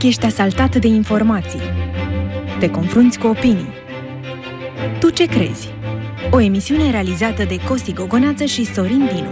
ești asaltat de informații. Te confrunți cu opinii. Tu ce crezi? O emisiune realizată de Costi Gogoneață și Sorin Dinu.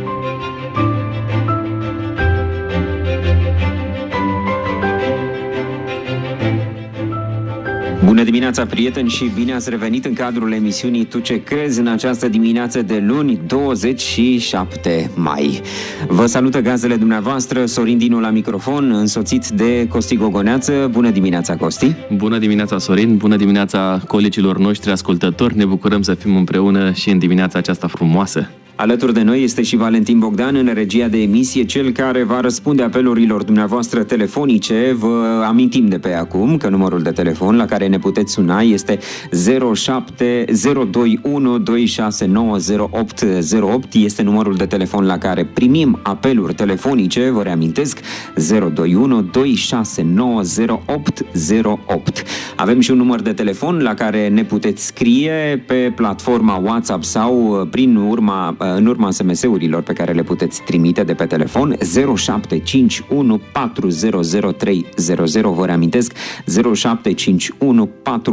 Bună dimineața, prieteni, și bine ați revenit în cadrul emisiunii Tu ce crezi în această dimineață de luni, 27 mai. Vă salută gazdele dumneavoastră, Sorin Dinu la microfon, însoțit de Costi Gogoneață. Bună dimineața, Costi! Bună dimineața, Sorin! Bună dimineața colegilor noștri ascultători! Ne bucurăm să fim împreună și în dimineața aceasta frumoasă. Alături de noi este și Valentin Bogdan în regia de emisie, cel care va răspunde apelurilor dumneavoastră telefonice. Vă amintim de pe acum că numărul de telefon la care ne puteți suna este 02021 2690808. Este numărul de telefon la care primim apeluri telefonice, vă reamintesc, 021 2690808. Avem și un număr de telefon la care ne puteți scrie pe platforma WhatsApp sau în urma SMS-urilor pe care le puteți trimite de pe telefon, 0751 400300. Vă reamintesc, 0751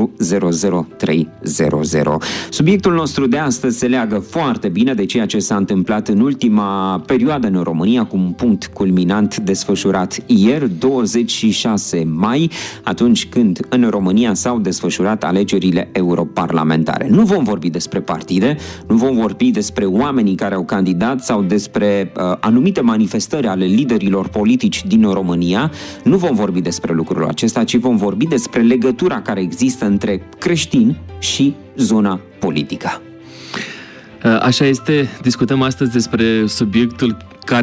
400300. Subiectul nostru de astăzi se leagă foarte bine de ceea ce s-a întâmplat în ultima perioadă în România, cu un punct culminant desfășurat ieri, 26 mai, atunci când în România s-au desfășurat alegerile europarlamentare. Nu vom vorbi despre partide, nu vom vorbi despre oamenii care au candidat sau despre anumite manifestări ale liderilor politici din România. Nu vom vorbi despre lucrul acesta, ci vom vorbi despre legătura care există între creștini și zona politică. Așa este, discutăm astăzi despre subiectul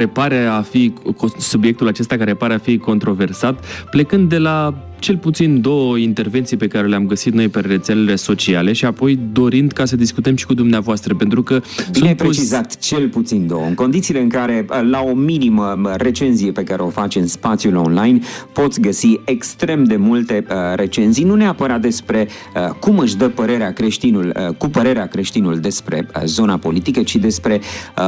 acesta care pare a fi controversat, plecând de la cel puțin două intervenții pe care le-am găsit noi pe rețelele sociale și apoi dorind ca să discutăm și cu dumneavoastră, pentru că... Bine precizat, cel puțin două. În condițiile în care, la o minimă recenzie pe care o faci în spațiul online, poți găsi extrem de multe recenzii, nu neapărat despre cum își dă părerea creștinul despre zona politică, ci despre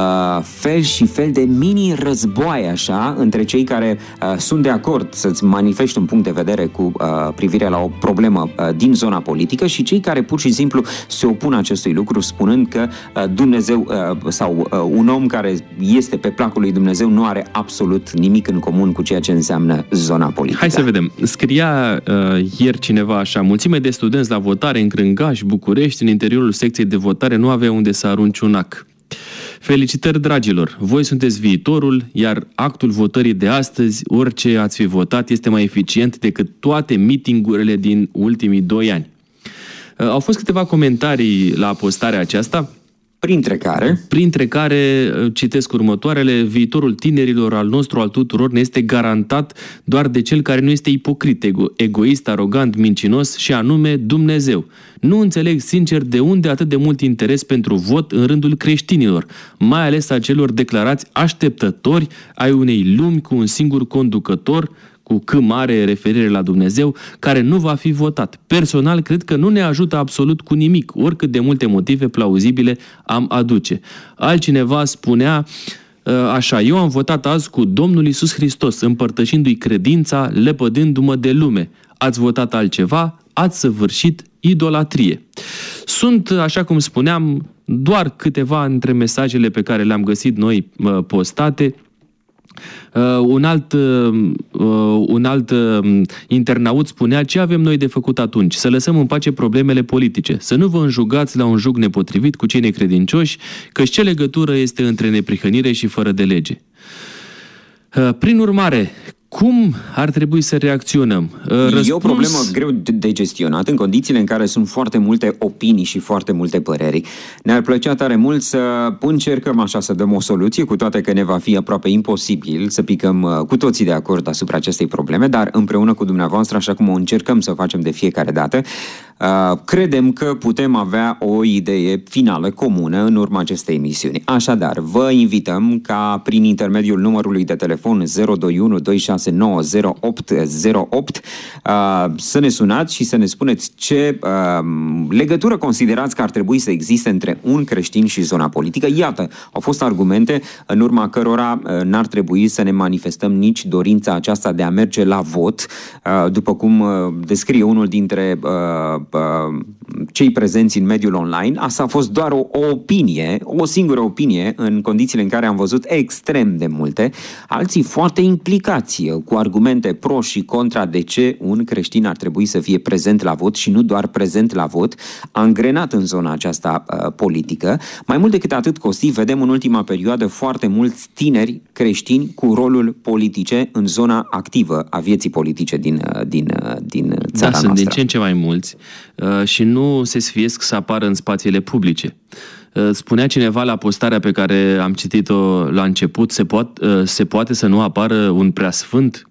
fel și fel de mini-războaie, așa, între cei care sunt de acord să-ți manifesti un punct de vedere cu privire la o problemă din zona politică și cei care pur și simplu se opun acestui lucru, spunând că Dumnezeu sau un om care este pe placul lui Dumnezeu nu are absolut nimic în comun cu ceea ce înseamnă zona politică. Hai să vedem. Scria ieri cineva așa: mulțime de studenți la votare în Crângaș, București, în interiorul secției de votare nu avea unde să arunci un ac. Felicitări, dragilor! Voi sunteți viitorul, iar actul votării de astăzi, orice ați fi votat, este mai eficient decât toate mitingurile din ultimii 2 ani. Au fost câteva comentarii la postarea aceasta, printre care citesc următoarele: viitorul tinerilor, al nostru, al tuturor, ne este garantat doar de cel care nu este ipocrit, egoist, arogant, mincinos, și anume Dumnezeu. Nu înțeleg sincer de unde atât de mult interes pentru vot în rândul creștinilor, mai ales a celor declarați așteptători ai unei lumi cu un singur conducător, cu C mare, referire la Dumnezeu, care nu va fi votat. Personal, cred că nu ne ajută absolut cu nimic, oricât de multe motive plauzibile am aduce. Altcineva spunea așa: eu am votat azi cu Domnul Iisus Hristos, împărtășindu-i credința, lepădându-mă de lume. Ați votat altceva, ați săvârșit idolatrie. Sunt, așa cum spuneam, doar câteva dintre mesajele pe care le-am găsit noi postate. Un alt internaut spunea: ce avem noi de făcut atunci? Să lăsăm în pace problemele politice, să nu vă înjugați la un jug nepotrivit cu cei necredincioși, căci ce legătură este între neprihănire și fără de lege? Prin urmare, cum ar trebui să reacționăm? E o problemă greu de gestionat în condițiile în care sunt foarte multe opinii și foarte multe păreri. Ne-ar plăcea tare mult să încercăm așa să dăm o soluție, cu toate că ne va fi aproape imposibil să picăm cu toții de acord asupra acestei probleme, dar împreună cu dumneavoastră, așa cum o încercăm să o facem de fiecare dată, credem că putem avea o idee finală comună în urma acestei emisiuni. Așadar, vă invităm ca prin intermediul numărului de telefon 021 269 0808 să ne sunați și să ne spuneți ce legătură considerați că ar trebui să existe între un creștin și zona politică. Iată, au fost argumente în urma cărora n-ar trebui să ne manifestăm nici dorința aceasta de a merge la vot, după cum descrie unul dintre cei prezenți în mediul online. Asta a fost doar o opinie, o singură opinie, în condițiile în care am văzut extrem de multe, alții foarte implicați cu argumente pro și contra de ce un creștin ar trebui să fie prezent la vot și nu doar prezent la vot, angrenat în zona aceasta politică. Mai mult decât atât, Costi, vedem în ultima perioadă foarte mulți tineri creștini cu rolul politice în zona activă a vieții politice din țara noastră. Sunt din ce în ce mai mulți și nu se sfiesc să apară în spațiile publice. Spunea cineva la postarea pe care am citit-o la început, se poate să nu apară un preasfânt?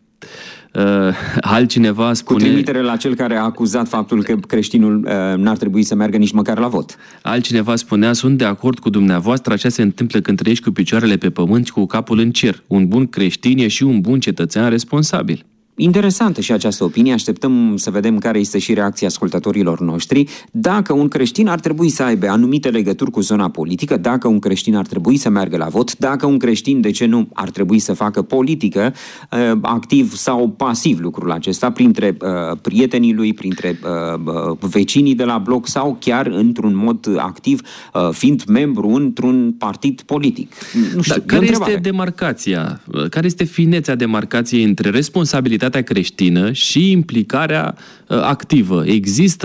Altcineva spune... Cu trimitere la cel care a acuzat faptul că creștinul n-ar trebui să meargă nici măcar la vot. Altcineva spunea, sunt de acord cu dumneavoastră, așa se întâmplă când trăiești cu picioarele pe pământ și cu capul în cer. Un bun creștin e și un bun cetățean responsabil. Interesantă și această opinie, așteptăm să vedem care este și reacția ascultătorilor noștri. Dacă un creștin ar trebui să aibă anumite legături cu zona politică, dacă un creștin ar trebui să meargă la vot, dacă un creștin, de ce nu, ar trebui să facă politică, activ sau pasiv lucrul acesta, printre prietenii lui, printre vecinii de la bloc sau chiar într-un mod activ, fiind membru într-un partid politic. Nu știu, care este demarcația? Care este finețea demarcației între responsabilitatea creștină și implicarea activă? Există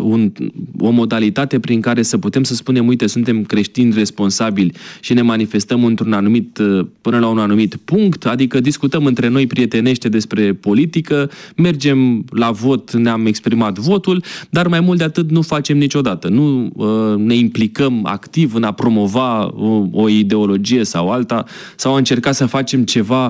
o modalitate prin care să putem să spunem, uite, suntem creștini responsabili și ne manifestăm până la un anumit punct, adică discutăm între noi prietenește despre politică, mergem la vot, ne-am exprimat votul, dar mai mult de atât nu facem niciodată. Nu ne implicăm activ în a promova o ideologie sau alta, sau a încerca să facem ceva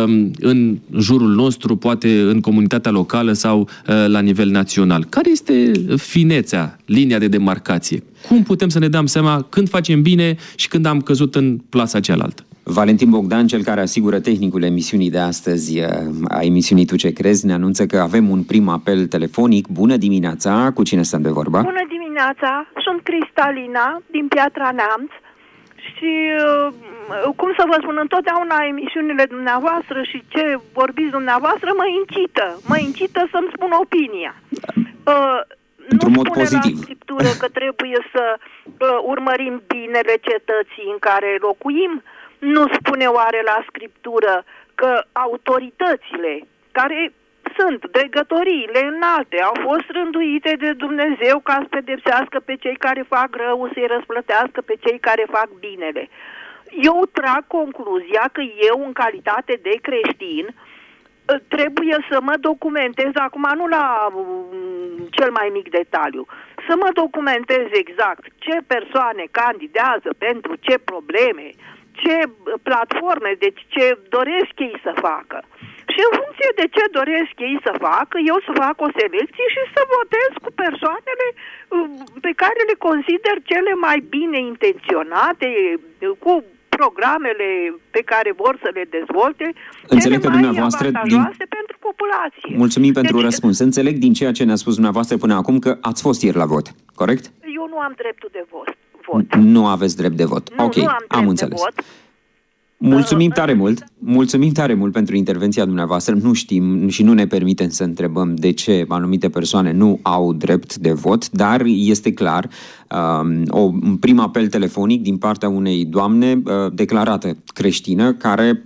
în jurul nostru, poate în comunitatea locală sau la nivel național. Care este finețea, linia de demarcație? Cum putem să ne dăm seama când facem bine și când am căzut în plasa cealaltă? Valentin Bogdan, cel care asigură tehnicul emisiunii de astăzi, a emisiunii Tu ce crezi, ne anunță că avem un prim apel telefonic. Bună dimineața! Cu cine stăm de vorbă? Bună dimineața! Sunt Cristalina din Piatra Neamț. Și, cum să vă spun, întotdeauna emisiunile dumneavoastră și ce vorbiți dumneavoastră mă incită să-mi spun opinia. Într-un mod spune pozitiv. La scriptură că trebuie să urmărim binele cetății în care locuim? Nu spune oare la scriptură că autoritățile care sunt dregătoriile înalte, au fost rânduite de Dumnezeu ca să pedepsească pe cei care fac rău, să-i răsplătească pe cei care fac binele. Eu trag concluzia că eu, în calitate de creștin, trebuie să mă documentez, acum nu la cel mai mic detaliu, să mă documentez exact ce persoane candidează pentru ce probleme, ce platforme, deci ce doresc ei să facă. Și în funcție de ce doresc ei să facă, eu să fac o selecție și să votez cu persoanele pe care le consider cele mai bine intenționate, cu programele pe care vor să le dezvolte, Înțeleg cele că mai dumneavoastră avantajoase pentru populație. Mulțumim pentru răspuns. Înțeleg din ceea ce ne-a spus dumneavoastră până acum că ați fost ieri la vot, corect? Eu nu am dreptul de vot. Nu aveți drept de vot. Nu, ok, nu am înțeles. De vot. Mulțumim tare mult. Mulțumim tare mult pentru intervenția dumneavoastră. Nu știm și nu ne permitem să întrebăm de ce anumite persoane nu au drept de vot, dar este clar un prim apel telefonic din partea unei doamne declarată creștină care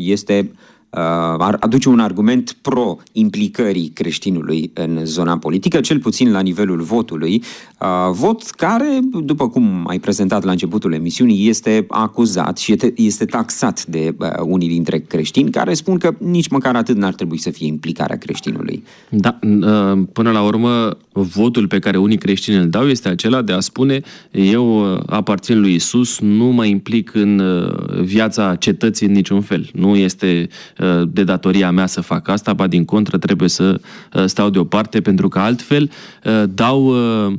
aduce un argument pro-implicării creștinului în zona politică, cel puțin la nivelul votului. Vot care, după cum ai prezentat la începutul emisiunii, este acuzat și este taxat de unii dintre creștini care spun că nici măcar atât n-ar trebui să fie implicarea creștinului. Da, până la urmă, votul pe care unii creștini îl dau este acela de a spune eu aparțin lui Isus, nu mă implic în viața cetății în niciun fel. Nu este de datoria mea să fac asta, ba din contră trebuie să stau deoparte, pentru că altfel dau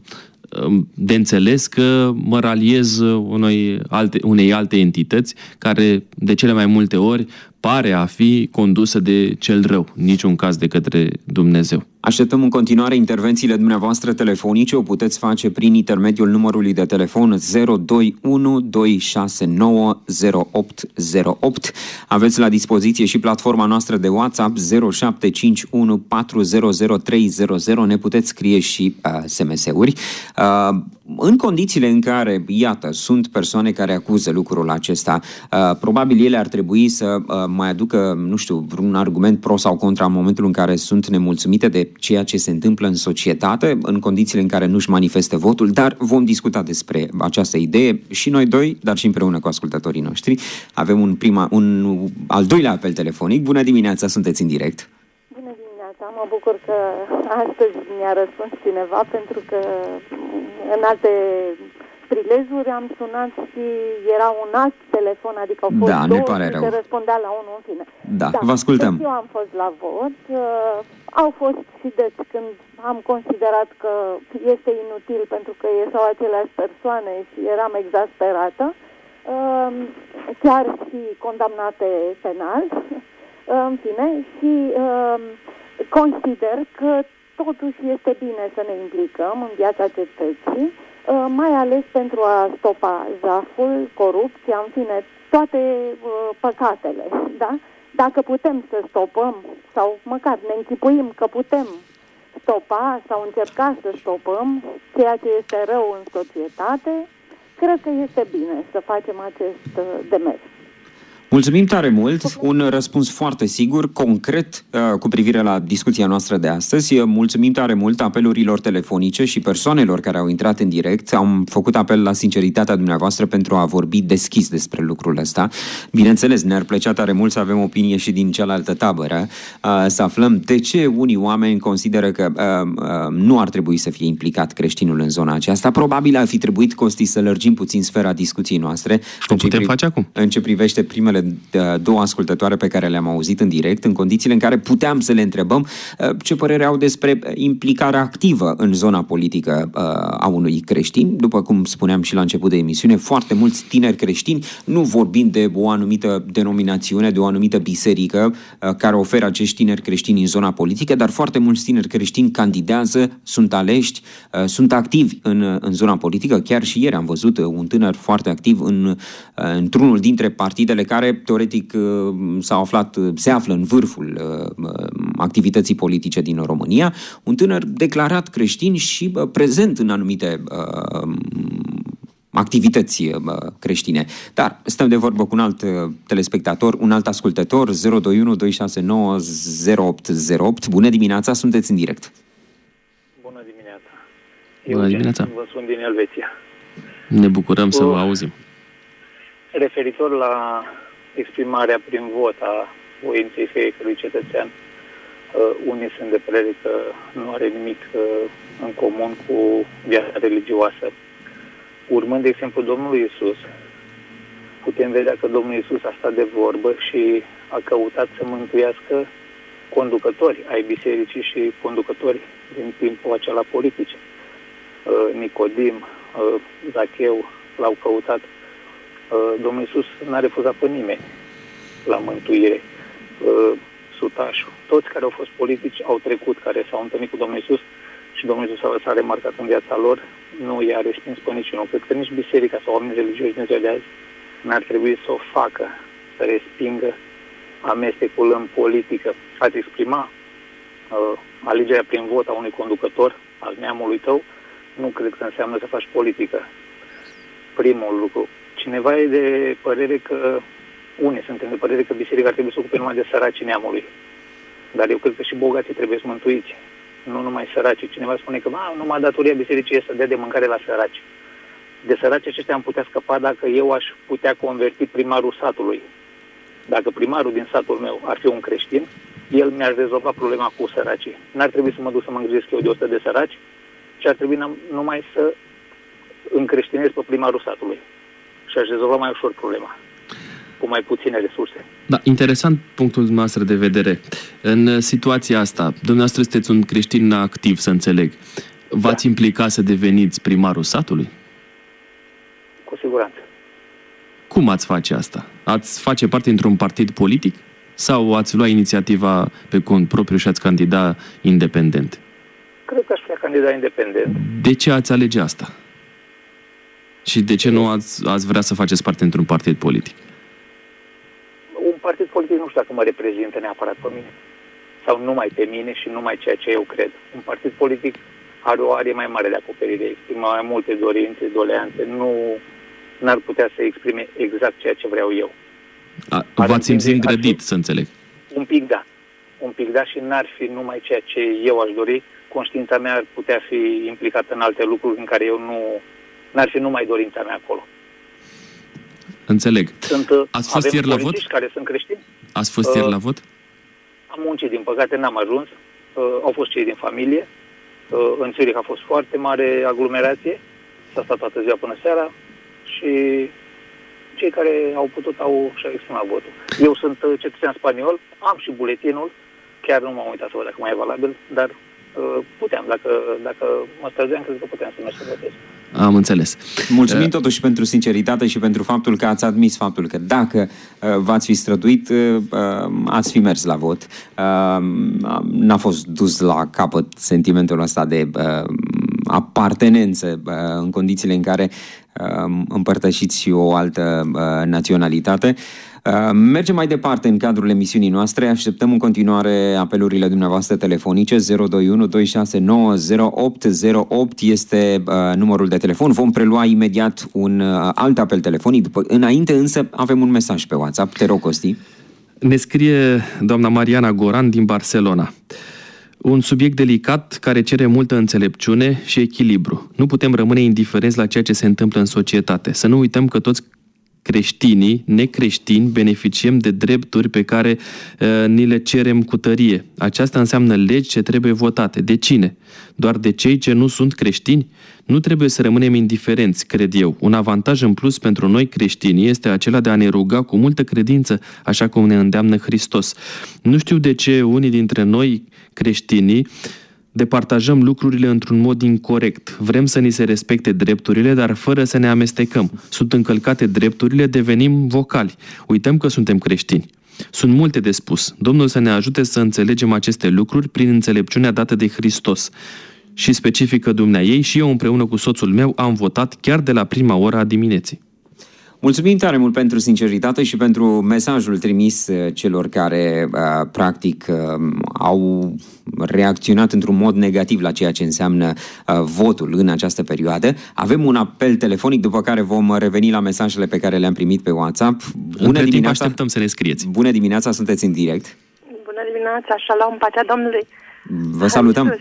de înțeles că mă raliez unei alte entități care de cele mai multe ori pare a fi condusă de cel rău, în niciun caz de către Dumnezeu. Așteptăm în continuare intervențiile dumneavoastră telefonice. O puteți face prin intermediul numărului de telefon 021 269 0808. Aveți la dispoziție și platforma noastră de WhatsApp 0751 400300. Ne puteți scrie și SMS-uri. În condițiile în care, iată, sunt persoane care acuză lucrul acesta, probabil ele ar trebui să mai aducă, nu știu, vreun argument pro sau contra în momentul în care sunt nemulțumite de ceea ce se întâmplă în societate, în condițiile în care nu-și manifestă votul, dar vom discuta despre această idee și noi doi, dar și împreună cu ascultătorii noștri. Avem un al doilea apel telefonic. Bună dimineața, sunteți în direct. Bună dimineața, mă bucur că astăzi mi-a răspuns cineva, pentru că în alte prilejuri am sunat și era un alt telefon, adică au fost două și se răspundea la unul, în fine. Da, vă ascultăm. Eu am fost la vot, au fost și deci când am considerat că este inutil pentru că iesau aceleași persoane și eram exasperată, chiar și condamnate penal, în fine, și consider că totuși este bine să ne implicăm în viața cetății, mai ales pentru a stopa jaful, corupția, în fine, toate păcatele, da? Dacă putem să stopăm, sau măcar ne închipuim că putem stopa sau încerca să stopăm ceea ce este rău în societate, cred că este bine să facem acest demers. Mulțumim tare mult, un răspuns foarte sigur, concret, cu privire la discuția noastră de astăzi. Mulțumim tare mult apelurilor telefonice și persoanelor care au intrat în direct. Am făcut apel la sinceritatea dumneavoastră pentru a vorbi deschis despre lucrul ăsta. Bineînțeles, ne-ar plăcea tare mult să avem opinie și din cealaltă tabără, să aflăm de ce unii oameni consideră că nu ar trebui să fie implicat creștinul în zona aceasta. Probabil ar fi trebuit, Costi, să lărgim puțin sfera discuției noastre. O putem face acum. În ce privește primele două ascultătoare pe care le-am auzit în direct, în condițiile în care puteam să le întrebăm ce părere au despre implicarea activă în zona politică a unui creștin. După cum spuneam și la început de emisiune, foarte mulți tineri creștini, nu vorbind de o anumită denominațiune, de o anumită biserică care oferă acești tineri creștini în zona politică, dar foarte mulți tineri creștini candidează, sunt aleși, sunt activi în zona politică. Chiar și ieri am văzut un tânăr foarte activ într-unul dintre partidele care teoretic se află în vârful activității politice din România, un tânăr declarat creștin și prezent în anumite activități creștine. Dar stăm de vorbă cu un alt telespectator, un alt ascultător, 021 269 0808. Bună dimineața, sunteți în direct. Bună dimineața. Bună dimineața. Vă sun din Elveția. Ne bucurăm să vă auzim. Referitor la exprimarea prin vot a voinței fiecărui cetățean, unii sunt de părere că nu are nimic în comun cu viața religioasă. Urmând de exemplu Domnului Iisus, putem vedea că Domnul Iisus a stat de vorbă și a căutat să mântuiască conducători ai bisericii și conducători din timpul acela politice. Nicodim, Zacheu l-au căutat. Domnul Iisus n-a refuzat pe nimeni la mântuire. Sutașul, toți care au fost politici au trecut, care s-au întâlnit cu Domnul Iisus și Domnul Iisus s-a remarcat în viața lor, nu i-a respins pe niciunul. Cred că nici biserica sau oamenii religioși din ziua de azi n-ar trebui să o facă, să respingă amestecul în politică. Ați exprima alegerea prin vot a unui conducător al neamului tău, nu cred că înseamnă să faci politică. Primul lucru. Cineva e de părere că, unii suntem de părere că biserica ar trebui să ocupe numai de săracii neamului. Dar eu cred că și bogații trebuie să mântuiți, nu numai săracii. Cineva spune că numai datoria bisericii este să dea de mâncare la săraci. De săraci aceștia am putea scăpa dacă eu aș putea converti primarul satului. Dacă primarul din satul meu ar fi un creștin, el mi-ar rezolva problema cu săracii. N-ar trebui să mă duc să mă îngrijesc eu de 100 de săraci, ci ar trebui numai să încreștinez pe primarul satului. Și aș rezolva mai ușor problema. cu mai puține resurse. Da, interesant punctul dumneavoastră de vedere. În situația asta, dumneavoastră sunteți un creștin activ, să înțeleg. V-ați implica să deveniți primarul satului? Cu siguranță. Cum ați face asta? Ați face parte dintr-un partid politic? Sau ați lua inițiativa pe cont propriu și ați candida independent? Cred că aș putea candida independent. De ce ați alege asta? Și de ce nu ați vrea să faceți parte dintr-un partid politic? Un partid politic nu știu dacă mă reprezintă neapărat pe mine. Sau numai pe mine și numai ceea ce eu cred. Un partid politic are o arie mai mare de acoperire, exprimă mai multe dorințe, doleanțe, n-ar putea să exprime exact ceea ce vreau eu. V-ați simțit îngrădit, să înțeleg. Un pic da și n-ar fi numai ceea ce eu aș dori. Conștiința mea ar putea fi implicată în alte lucruri în care eu n-ar fi numai dorința mea acolo. Înțeleg. Ați fost ieri la vot? Care sunt creștini. Ați fost ieri la vot? Am muncit, din păcate n-am ajuns. Au fost cei din familie. În Zurich a fost foarte mare aglomerație. S-a stat toată ziua până seara și cei care au putut și-au exprimat votul. Eu sunt cetățean spaniol, am și buletinul, chiar nu m-am uitat să văd dacă mai e valabil, dar puteam, dacă mă străduiam, cred că puteam să merg să votez. Am înțeles. Mulțumim totuși pentru sinceritate și pentru faptul că ați admis faptul că dacă v-ați fi străduit, ați fi mers la vot. N-a fost dus la capăt sentimentul ăsta de apartenență în condițiile în care împărtășiți și o altă naționalitate. Mergem mai departe în cadrul emisiunii noastre. Așteptăm în continuare apelurile dumneavoastră telefonice. 021 269 0808 este numărul de telefon. Vom prelua imediat un alt apel telefonic. Înainte însă avem un mesaj pe WhatsApp. Te rog, Costi. Ne scrie doamna Mariana Goran din Barcelona. Un subiect delicat care cere multă înțelepciune și echilibru. Nu putem rămâne indiferenți la ceea ce se întâmplă în societate. Să nu uităm că toți creștinii, necreștini, beneficiem de drepturi pe care ni le cerem cu tărie. Aceasta înseamnă legi ce trebuie votate. De cine? Doar de cei ce nu sunt creștini? Nu trebuie să rămânem indiferenți, cred eu. Un avantaj în plus pentru noi creștinii este acela de a ne ruga cu multă credință, așa cum ne îndeamnă Hristos. Nu știu de ce unii dintre noi creștinii departajăm lucrurile într-un mod incorect. Vrem să ni se respecte drepturile, dar fără să ne amestecăm. Sunt încălcate drepturile, devenim vocali. Uităm că suntem creștini. Sunt multe de spus. Domnul să ne ajute să înțelegem aceste lucruri prin înțelepciunea dată de Hristos. Și specifică dumneaei și eu împreună cu soțul meu am votat chiar de la prima oră a dimineții. Mulțumim tare mult pentru sinceritate și pentru mesajul trimis celor care, practic, au reacționat într-un mod negativ la ceea ce înseamnă votul în această perioadă. Avem un apel telefonic, după care vom reveni la mesajele pe care le-am primit pe WhatsApp. Bună dimineața! Așteptăm să ne scrieți. Bună dimineața, sunteți în direct. Bună dimineața, Shalom, pacea Domnului. Vă salutăm.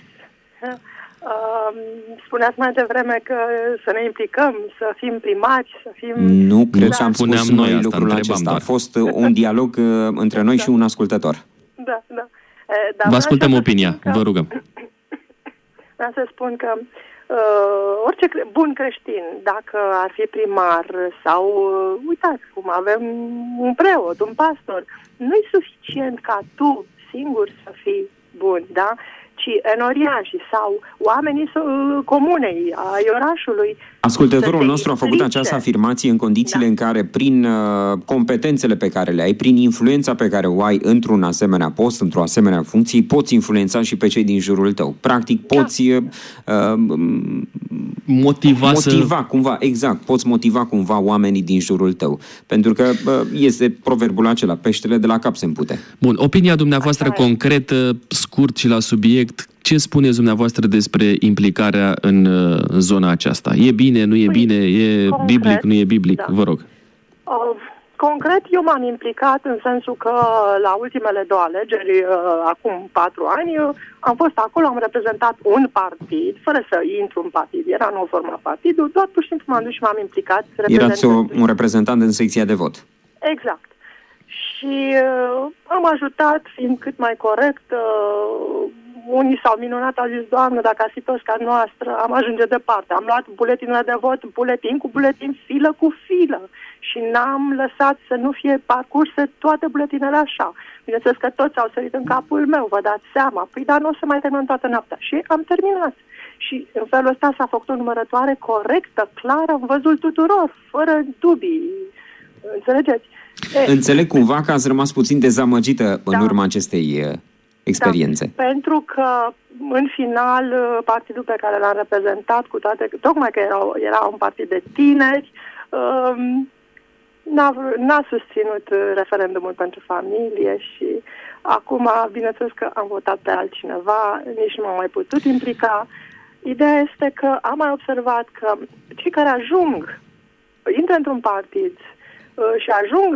Spuneați mai devreme că să ne implicăm, să fim primați, să fim... Nu cred că am spus noi lucrul acesta. A fost un dialog între noi și un ascultător. Da. Vă ascultăm opinia, vă rugăm. Vreau să spun că orice bun creștin, dacă ar fi primar sau, uitați cum avem un preot, un pastor, nu-i suficient ca tu singur să fii bun, da? Ci enoriașii sau oamenii comunei, ai orașului. Ascultătorul nostru a făcut această afirmație în condițiile în care, prin competențele pe care le ai, prin influența pe care o ai într-un asemenea post, într-o asemenea funcție, poți influența și pe cei din jurul tău. Practic, poți motiva cumva, exact, poți motiva cumva oamenii din jurul tău. Pentru că este proverbul acela, peștele de la cap se împute. Bun, opinia dumneavoastră concretă, scurt și la subiect, ce spuneți dumneavoastră despre implicarea în zona aceasta? E bine, nu e bine? E concret, biblic, nu e biblic? Da. Vă rog. Concret, eu m-am implicat în sensul că la ultimele 2 alegeri, acum 4 ani, am fost acolo, am reprezentat un partid, fără să intru în partid, era nou format partidul, doar pur și simplu m-am dus și m-am implicat. Erați un reprezentant în secția de vot. Exact. Și am ajutat, fiind cât mai corect. Unii s-au minunat, au zis, Doamne, dacă ați fi toți ca noastră, am ajunge departe. Am luat buletinul de vot, buletin cu buletin, filă cu filă. și n-am lăsat să nu fie parcurse toate buletinele așa. Bineînțeles că toți au sărit în capul meu, vă dați seama. Păi, dar nu o să mai terminăm toată noaptea. Și am terminat. Și în felul ăsta s-a făcut o numărătoare corectă, clară, am văzut tuturor, fără dubii. Înțelegeți? Înțeleg cumva că ați rămas puțin dezamăgită în urma acestei experiențe. Da, pentru că, în final, partidul pe care l-am reprezentat, cu toate, tocmai că era un partid de tineri, n-a susținut referendumul pentru familie și acum, bineînțeles că am votat pe altcineva, nici nu m-am mai putut implica. Ideea este că am mai observat că cei care intră într-un partid și ajung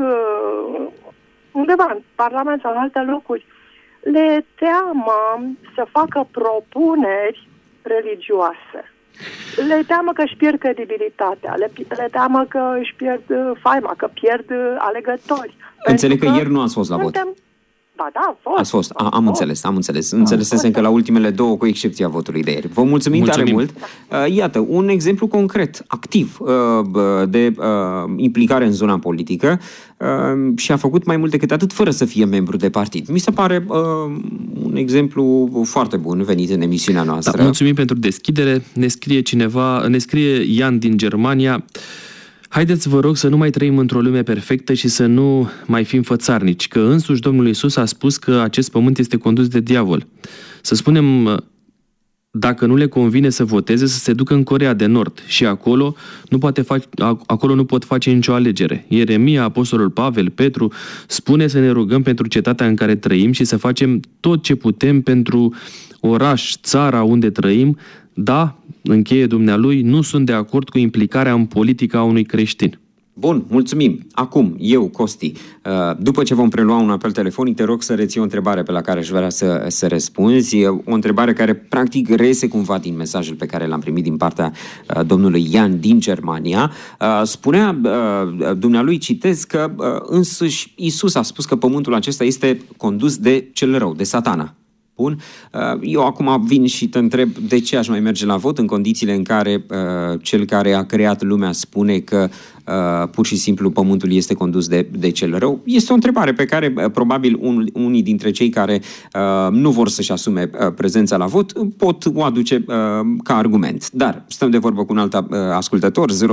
undeva în Parlament sau în alte locuri, le teamă să facă propuneri religioase. Le teamă că își pierd credibilitatea, le teamă că își pierd faima, că pierd alegători. Înțeleg că ieri nu ați fost la vot. Ba da, ați fost. Am înțeles. Înțelesesem că la ultimele două, cu excepția votului de ieri. Vă mulțumim tare mult. Iată, un exemplu concret, activ, de implicare în zona politică și a făcut mai mult decât atât fără să fie membru de partid. Mi se pare un exemplu foarte bun venit în emisiunea noastră. Da, mulțumim pentru deschidere. Ne scrie Ian din Germania: haideți, vă rog, să nu mai trăim într-o lume perfectă și să nu mai fim fățarnici, că însuși Domnul Iisus a spus că acest pământ este condus de diavol. Să spunem, dacă nu le convine să voteze, să se ducă în Coreea de Nord și acolo nu pot face nicio alegere. Ieremia, Apostolul Pavel, Petru spune să ne rugăm pentru cetatea în care trăim și să facem tot ce putem pentru oraș, țara unde trăim. Da, încheie dumnealui, nu sunt de acord cu implicarea în politica a unui creștin. Bun, mulțumim. Acum, eu, Costi, după ce vom prelua un apel telefonic, te rog să reții o întrebare pe la care aș vrea să răspunzi. O întrebare care, practic, reiese cumva din mesajul pe care l-am primit din partea domnului Ian din Germania. Spunea dumnealui, citez, că însuși Iisus a spus că pământul acesta este condus de cel rău, de Satana. Bun. Eu acum vin și te întreb de ce aș mai merge la vot în condițiile în care cel care a creat lumea spune că pur și simplu pământul este condus de cel rău. Este o întrebare pe care probabil unii dintre cei care nu vor să-și asume prezența la vot pot o aduce ca argument. Dar stăm de vorbă cu un alt ascultător, 0212690808.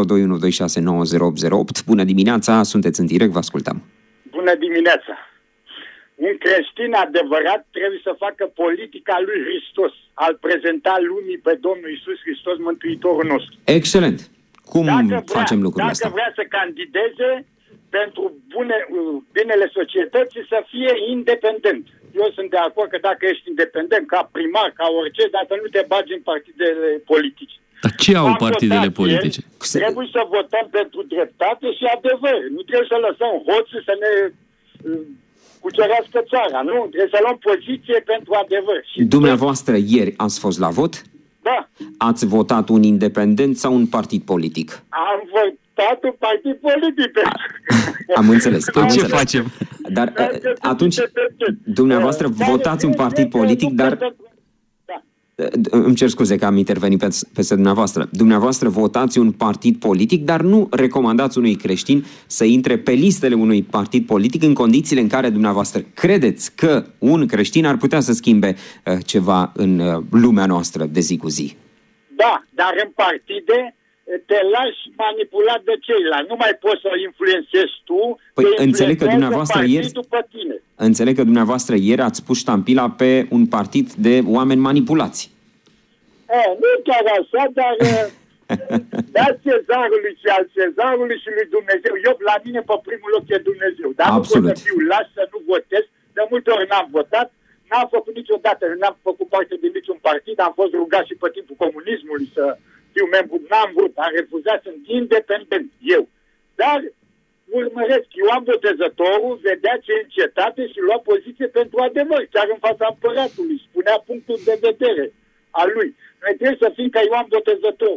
Bună dimineața, sunteți în direct, vă ascultăm. Bună dimineața! Un creștin adevărat trebuie să facă politica lui Hristos, al prezenta lumii pe Domnul Iisus Hristos, Mântuitorul nostru. Excelent! Cum facem lucrurile astea? Dacă vrea să candideze pentru binele societății, să fie independent. Eu sunt de acord că dacă ești independent, ca primar, ca orice, dacă nu te bagi în partidele politice. Dar ce au partidele politice? Trebuie să votăm pentru dreptate și adevăr. Nu trebuie să lăsăm hoții să ne cucerească țara, nu? Trebuie să luăm poziție pentru adevăr. Și dumneavoastră ieri ați fost la vot? Da. Ați votat un independent sau un partid politic? Am votat un partid politic. Am înțeles. Ce facem? Dar atunci, dumneavoastră votați un partid politic, dar... Îmi cer scuze că am intervenit peste dumneavoastră. Dumneavoastră votați un partid politic, dar nu recomandați unui creștin să intre pe listele unui partid politic în condițiile în care dumneavoastră credeți că un creștin ar putea să schimbe ceva în lumea noastră de zi cu zi. Da, dar în partide te lași manipulat de ceilalți. Nu mai poți să influențezi tu. Păi înțeleg că dumneavoastră ieri... Înțeleg că dumneavoastră ieri ați pus ștampila pe un partid de oameni manipulați. Nu chiar așa, dar da Cezarului și al Cezarului și lui Dumnezeu. Eu, la mine, pe primul loc e Dumnezeu. Dar absolut. Nu pot să fiu las să nu votez. De multe ori n-am votat. N-am făcut niciodată, n-am făcut parte din niciun partid. Am fost rugat și pe timpul comunismului să fiu membru. N-am vrut, am refuzat, sunt independent, eu. Dar urmăresc, eu am botezătorul, vedea ce în cetate și lua poziție pentru adevăr, chiar în fața împăratului, spunea punctul de vedere al lui. Noi trebuie să fim ca Ioan Botezătorul.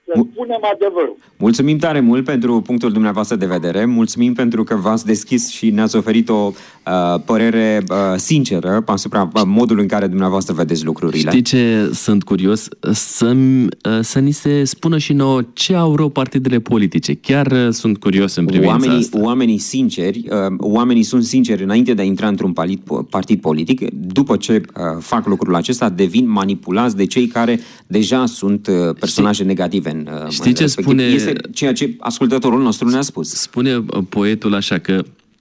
să spunem adevărul. Mulțumim tare mult pentru punctul dumneavoastră de vedere, mulțumim pentru că v-ați deschis și ne-ați oferit o părere sinceră asupra modului în care dumneavoastră vedeți lucrurile. Știi ce sunt curios? Să ni se spună și nouă ce au rău partidele politice. Chiar sunt curios în privința asta. Oamenii sunt sinceri înainte de a intra într-un partid politic. După ce fac lucrul acesta, devin manipulați de cei care deja sunt personaje negative în ce spune... Este ceea ce ascultătorul nostru ne-a spus. Spune poetul așa că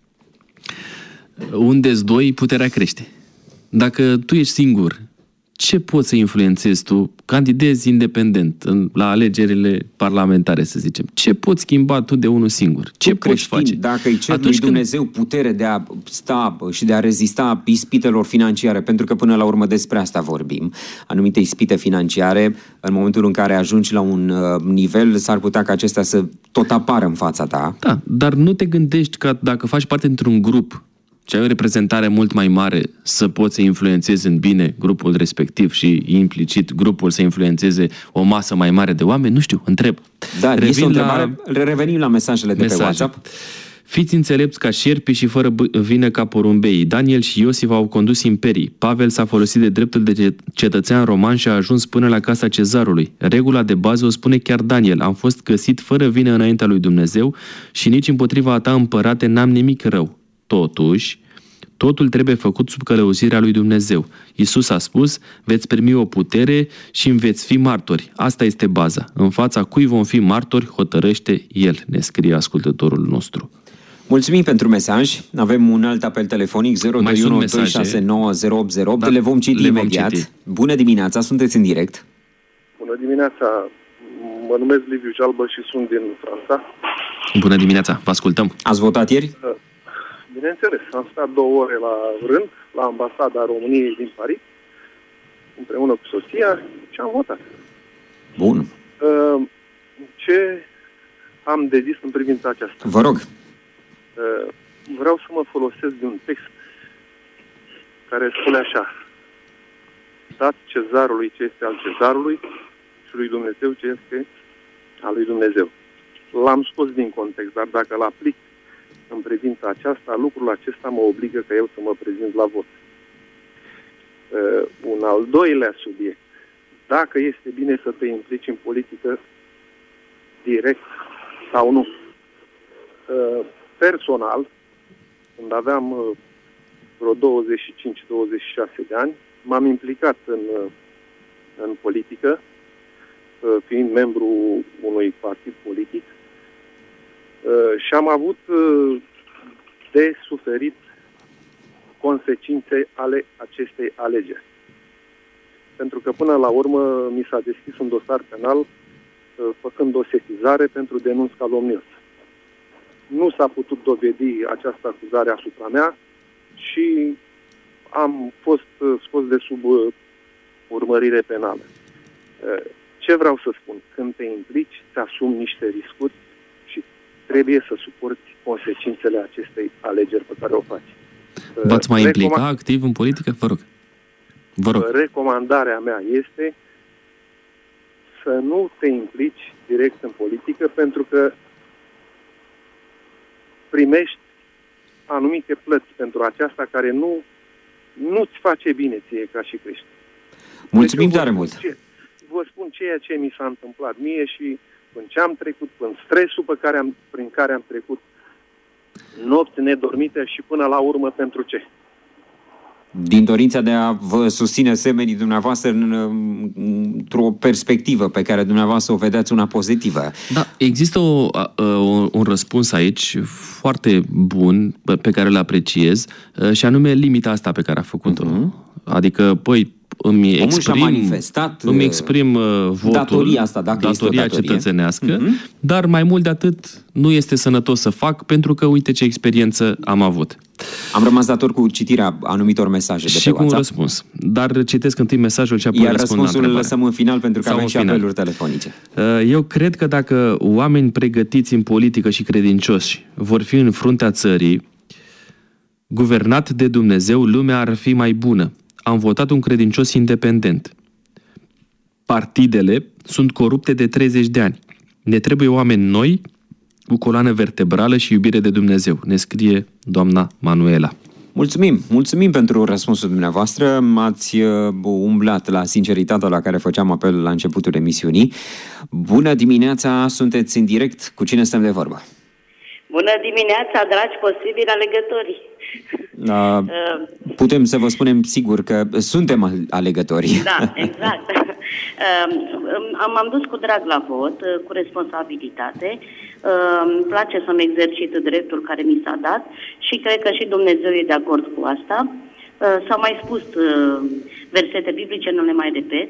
unde-s doi, puterea crește. Dacă tu ești singur, ce poți să influențezi tu? Candidezi independent la alegerile parlamentare, să zicem. Ce poți schimba tu de unul singur? Ce poți face? Dacă îi cer lui Dumnezeu putere de a sta și de a rezista ispitelor financiare, pentru că până la urmă despre asta vorbim, anumite ispite financiare, în momentul în care ajungi la un nivel, s-ar putea ca acestea să tot apară în fața ta. Da, dar nu te gândești că dacă faci parte dintr-un grup și ai o reprezentare mult mai mare, să poți să influențezi în bine grupul respectiv și implicit grupul să influențeze o masă mai mare de oameni? Nu știu, întreb. Da, este o întrebare. Revenim la mesajele de pe WhatsApp. Fiți înțelepți ca șerpi și fără vină ca porumbeii. Daniel și Iosif au condus imperii. Pavel s-a folosit de dreptul de cetățean roman și a ajuns până la casa cezarului. Regula de bază o spune chiar Daniel. Am fost găsit fără vină înaintea lui Dumnezeu și nici împotriva a ta, împărate, n-am nimic rău. Totuși, totul trebuie făcut sub călăuzirea lui Dumnezeu. Iisus a spus, veți primi o putere și îmi veți fi martori. Asta este baza. În fața cui vom fi martori, hotărăște El, ne scrie ascultătorul nostru. Mulțumim pentru mesaj. Avem un alt apel telefonic 021 269 080. Da, le vom citi imediat. Bună dimineața, sunteți în direct. Bună dimineața. Mă numesc Liviu Jalbă și sunt din Franța. Bună dimineața, vă ascultăm. Ați votat ieri? Bineînțeles, am stat 2 ore la rând, la ambasada României din Paris, împreună cu soția, și am votat. Bun. Ce am de zis în privința aceasta? Vă rog. Vreau să mă folosesc de un text care spune așa: dați cezarului ce este al cezarului și lui Dumnezeu ce este al lui Dumnezeu. L-am scos din context, dar dacă îl aplic în privința aceasta, lucrul acesta mă obligă ca eu să mă prezint la vot. Un al doilea subiect. Dacă este bine să te implici în politică direct sau nu. Personal, când aveam vreo 25-26 de ani, m-am implicat în politică, fiind membru unui partid politic, și am avut de suferit consecințe ale acestei alegeri. Pentru că până la urmă mi s-a deschis un dosar penal făcând o sesizare pentru denunț calomnios. Nu s-a putut dovedi această acuzare asupra mea și am fost scos de sub urmărire penală. Ce vreau să spun? Când te implici, te asumi niște riscuri și trebuie să suporți consecințele acestei alegeri pe care o faci. V-ați mai implica activ în politică? Vă rog. Vă rog. Recomandarea mea este să nu te implici direct în politică, pentru că primești anumite plăți pentru aceasta care nu-ți face bine ție ca și creștin. Mulțumim tare mult! Vă spun ceea ce mi s-a întâmplat mie și în ce am trecut, în stresul prin care am trecut, nopți nedormite și până la urmă pentru ce? Din dorința de a vă susține semenii dumneavoastră într-o perspectivă pe care dumneavoastră o vedeți una pozitivă. Da, există un răspuns aici foarte bun, pe care îl apreciez, și anume limita asta pe care a făcut-o. Adică, îmi exprim votul, datoria cetățenească, dar mai mult de atât nu este sănătos să fac, pentru că uite ce experiență am avut. Am rămas dator cu citirea anumitor mesaje de pe WhatsApp. Și cu un răspuns. Dar citesc întâi mesajul și apoi răspund la întrebare. Iar răspunsul îl lăsăm în final, pentru că avem și apeluri telefonice. Eu cred că dacă oameni pregătiți în politică și credincioși vor fi în fruntea țării, guvernat de Dumnezeu, lumea ar fi mai bună. Am votat un credincios independent. partidele sunt corupte de 30 de ani. Ne trebuie oameni noi, cu coloană vertebrală și iubire de Dumnezeu, ne scrie doamna Manuela. Mulțumim pentru răspunsul dumneavoastră. M-ați umblat la sinceritatea la care făceam apel la începutul emisiunii. Bună dimineața, sunteți în direct. Cu cine stăm de vorbă? Bună dimineața, dragi posibili alegători. Putem să vă spunem sigur că suntem alegători. Da, exact. M-am dus cu drag la vot, cu responsabilitate. Îmi place să-mi exercit dreptul care mi s-a dat și cred că și Dumnezeu e de acord cu asta. S-au mai spus versete biblice, nu le mai repet.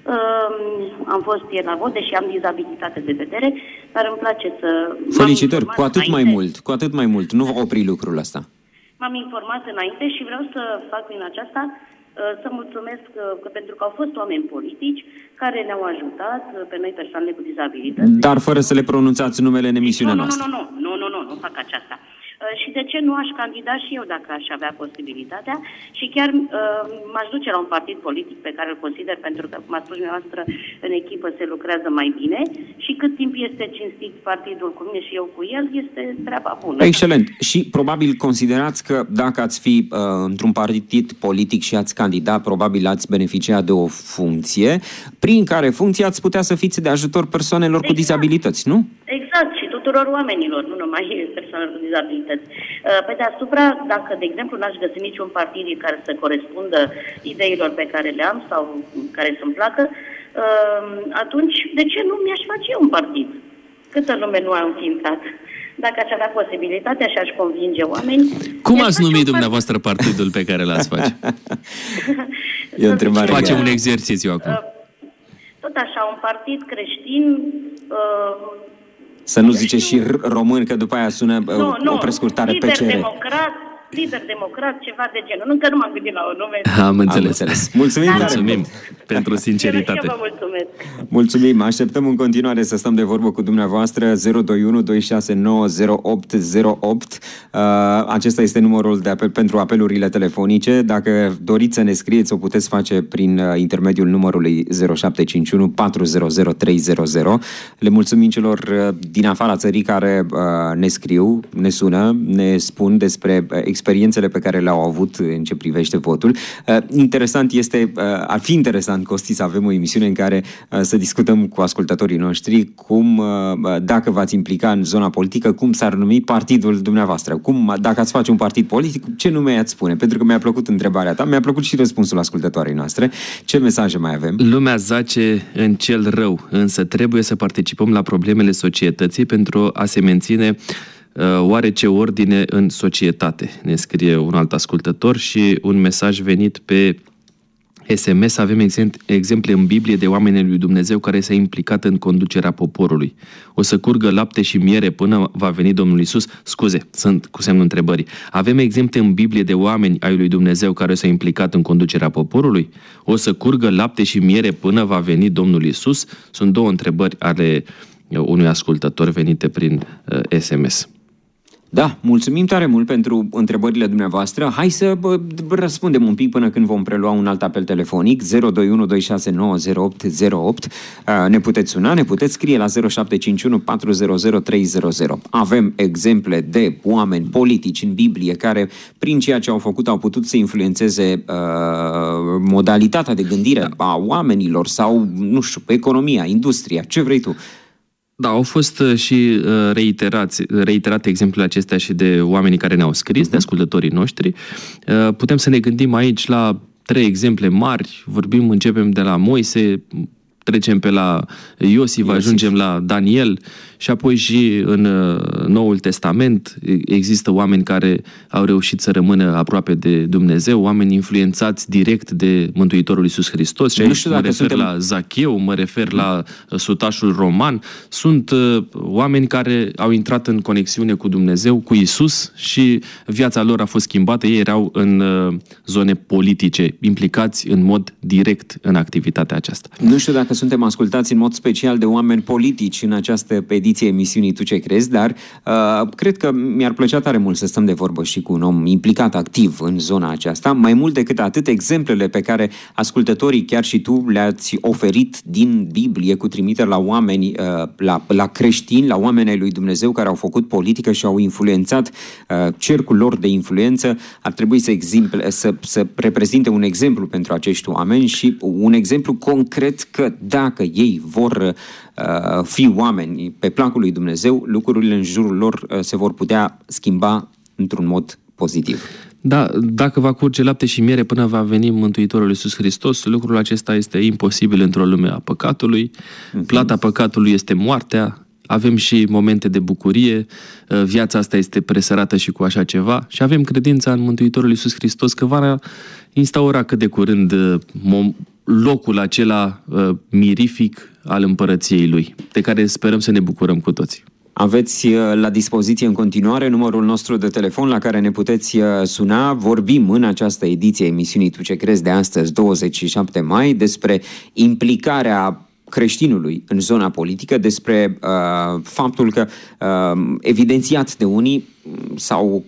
Am fost ieri la vot, deși am dizabilitate de vedere, dar îmi place să... Felicitări, cu atât mai mult. Nu va opri lucrul ăsta. M-am informat înainte și vreau să fac prin aceasta să mulțumesc că pentru că au fost oameni politici care ne-au ajutat pe noi persoanele cu dizabilități. Dar fără să le pronunțați numele în emisiunea noastră. Nu fac aceasta. Și de ce nu aș candida și eu dacă aș avea posibilitatea și chiar m-aș duce la un partid politic pe care îl consider, pentru că, cum a spus dumneavoastră, în echipă se lucrează mai bine și cât timp este cinstit partidul cu mine și eu cu el, este treaba bună. Excelent. Și probabil considerați că dacă ați fi într-un partid politic și ați candidat, probabil ați beneficia de o funcție prin care funcție ați putea să fiți de ajutor persoanelor cu dizabilități, nu? Exact, și tuturor oamenilor, nu numai persoanelor cu dizabilități. Pe deasupra, dacă, de exemplu, n-aș găsi niciun partid care să corespundă ideilor pe care le am sau care să-mi placă, atunci, de ce nu mi-aș face eu un partid? Câtă lume nu a înființat? Dacă aș avea posibilitatea și aș convinge oameni... Cum ați numit dumneavoastră partidul pe care l-ați face? E o întrebare. Facem un exercițiu acum. Tot așa, un partid creștin... Să nu zice și român, că după aia sună o prescurtare PCR. Lider democrat, ceva de genul. Încă nu m-am gândit la o nume. Am înțeles. Mulțumim pentru sinceritate. Eu vă mulțumesc. Mulțumim. Așteptăm în continuare să stăm de vorbă cu dumneavoastră. 021 269 0808. Acesta este numărul de apel pentru apelurile telefonice. Dacă doriți să ne scrieți, o puteți face prin intermediul numărului 0751 400 300. Le mulțumim celor din afara țării care ne scriu, ne sună, ne spun despre experiențele pe care le-au avut în ce privește votul. Interesant este, ar fi interesant, Costi, să avem o emisiune în care să discutăm cu ascultătorii noștri cum, dacă v-ați implica în zona politică, cum s-ar numi partidul dumneavoastră. Dacă ați face un partid politic, ce nume ați spune? Pentru că mi-a plăcut întrebarea ta, mi-a plăcut și răspunsul ascultătoarei noastre. Ce mesaje mai avem? Lumea zace în cel rău, însă trebuie să participăm la problemele societății pentru a se menține oarece ordine în societate, ne scrie un alt ascultător. Și un mesaj venit pe SMS: avem exemple în Biblie de oamenii lui Dumnezeu care s-a implicat în conducerea poporului. O să curgă lapte și miere până va veni Domnul Iisus. Scuze, sunt cu semnul întrebării. Avem exemple în Biblie de oameni ai lui Dumnezeu care s-au implicat în conducerea poporului? O să curgă lapte și miere până va veni Domnul Iisus? Sunt două întrebări ale unui ascultător venite prin SMS. Da, mulțumim tare mult pentru întrebările dumneavoastră. Hai să răspundem un pic până când vom prelua un alt apel telefonic. 021 269 0808. Ne puteți suna, ne puteți scrie la 0751 400 300. Avem exemple de oameni politici în Biblie care, prin ceea ce au făcut, au putut să influențeze modalitatea de gândire a oamenilor sau, nu știu, economia, industria, ce vrei tu. Da, au fost și reiterate exemplele acestea și de oamenii care ne-au scris, de ascultătorii noștri. Putem să ne gândim aici la 3 exemple mari. Începem de la Moise, trecem pe la Iosif, ajungem la Daniel și apoi și în Noul Testament există oameni care au reușit să rămână aproape de Dumnezeu, oameni influențați direct de Mântuitorul Iisus Hristos. Și aici mă refer la Zacheu, mă refer la sutașul roman. Sunt oameni care au intrat în conexiune cu Dumnezeu, cu Iisus, și viața lor a fost schimbată. Ei erau în zone politice, implicați în mod direct în activitatea aceasta. Nu știu dacă dacă suntem ascultați în mod special de oameni politici în această ediție emisiunii Tu ce crezi, dar cred că mi-ar plăcea tare mult să stăm de vorbă și cu un om implicat activ în zona aceasta. Mai mult decât atât, exemplele pe care ascultătorii, chiar și tu, le-ați oferit din Biblie cu trimitere la oameni, la creștini, la oamenii lui Dumnezeu care au făcut politică și au influențat cercul lor de influență, ar trebui să reprezinte un exemplu pentru acești oameni și un exemplu concret că dacă ei vor fi oameni pe placul lui Dumnezeu, lucrurile în jurul lor se vor putea schimba într-un mod pozitiv. Da, dacă va curge lapte și miere până va veni Mântuitorul Iisus Hristos, lucrul acesta este imposibil într-o lume a păcatului. Plata păcatului este moartea. Avem și momente de bucurie, viața asta este presărată și cu așa ceva și avem credința în Mântuitorul Iisus Hristos că va instaura cât de curând locul acela mirific al împărăției Lui, de care sperăm să ne bucurăm cu toții. Aveți la dispoziție în continuare numărul nostru de telefon la care ne puteți suna. Vorbim în această ediție emisiunii Tu ce crezi de astăzi, 27 mai, despre implicarea creștinului în zona politică, despre faptul că evidențiat de unii sau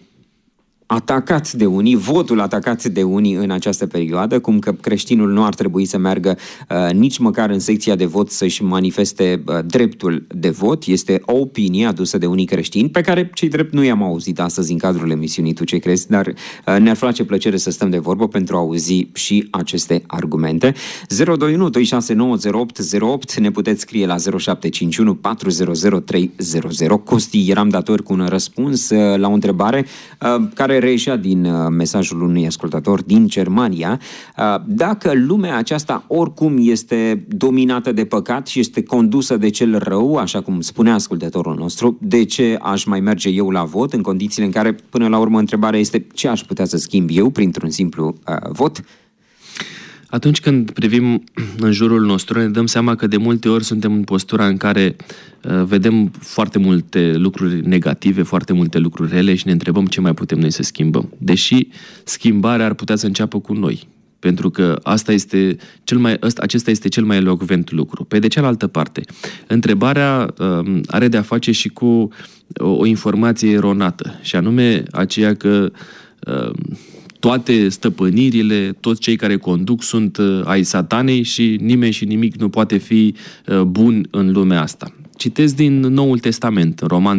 atacat de unii, votul atacat de unii în această perioadă, cum că creștinul nu ar trebui să meargă nici măcar în secția de vot să-și manifeste dreptul de vot. Este o opinie adusă de unii creștini, pe care cei drept nu i-am auzit astăzi în cadrul emisiunii Tu ce crezi, dar ne-ar face plăcere să stăm de vorbă pentru a auzi și aceste argumente. 021 2690808, ne puteți scrie la 0751 400 300. Costi, eram dator cu un răspuns la o întrebare care reieșea din mesajul unui ascultător din Germania. Dacă lumea aceasta oricum este dominată de păcat și este condusă de cel rău, așa cum spunea ascultătorul nostru, de ce aș mai merge eu la vot în condițiile în care, până la urmă, întrebarea este ce aș putea să schimb eu printr-un simplu vot? Atunci când privim în jurul nostru, ne dăm seama că de multe ori suntem în postura în care vedem foarte multe lucruri negative, foarte multe lucruri rele și ne întrebăm ce mai putem noi să schimbăm. Deși schimbarea ar putea să înceapă cu noi, pentru că acesta este cel mai elocvent lucru. Pe de cealaltă parte, întrebarea are de-a face și cu o informație eronată, și anume aceea că toate stăpânirile, toți cei care conduc sunt ai Satanei și nimeni și nimic nu poate fi bun în lumea asta. Citesc din Noul Testament, Roman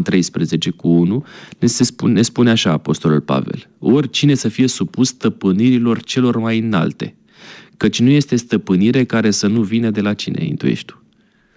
13:1, ne spune așa Apostolul Pavel: oricine să fie supus stăpânirilor celor mai înalte, căci nu este stăpânire care să nu vină de la cine, intuiești tu.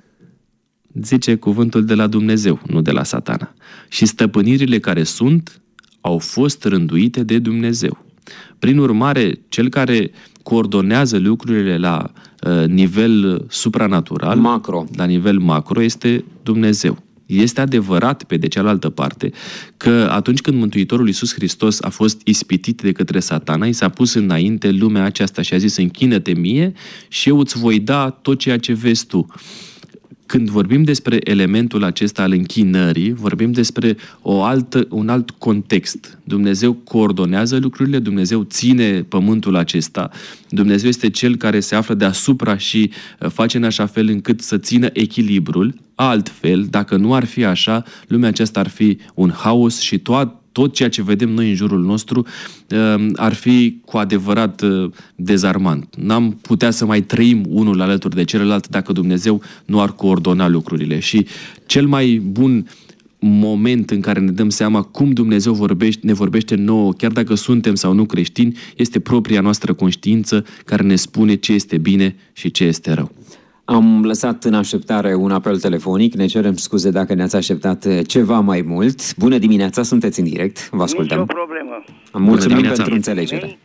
Zice cuvântul de la Dumnezeu, nu de la Satana. Și stăpânirile care sunt, au fost rânduite de Dumnezeu. Prin urmare, cel coordonează lucrurile la nivel supranatural, la nivel macro, este Dumnezeu. Este adevărat, pe de cealaltă parte, că atunci când Mântuitorul Iisus Hristos a fost ispitit de către Satana, i s-a pus înainte lumea aceasta și a zis: închină-te mie și eu îți voi da tot ceea ce vezi tu. Când vorbim despre elementul acesta al închinării, vorbim despre un alt context. Dumnezeu coordonează lucrurile, Dumnezeu ține pământul acesta, Dumnezeu este Cel care se află deasupra și face în așa fel încât să țină echilibrul. Altfel, dacă nu ar fi așa, lumea aceasta ar fi un haos și tot ceea ce vedem noi în jurul nostru ar fi cu adevărat dezarmant. N-am putea să mai trăim unul alături de celălalt dacă Dumnezeu nu ar coordona lucrurile. Și cel mai bun moment în care ne dăm seama cum Dumnezeu ne vorbește nouă, chiar dacă suntem sau nu creștini, este propria noastră conștiință care ne spune ce este bine și ce este rău. Am lăsat în așteptare un apel telefonic. Ne cerem scuze dacă ne-ați așteptat ceva mai mult. Bună dimineața, sunteți în direct. Vă ascultăm. Nici o problemă. Mulțumim pentru înțelegere.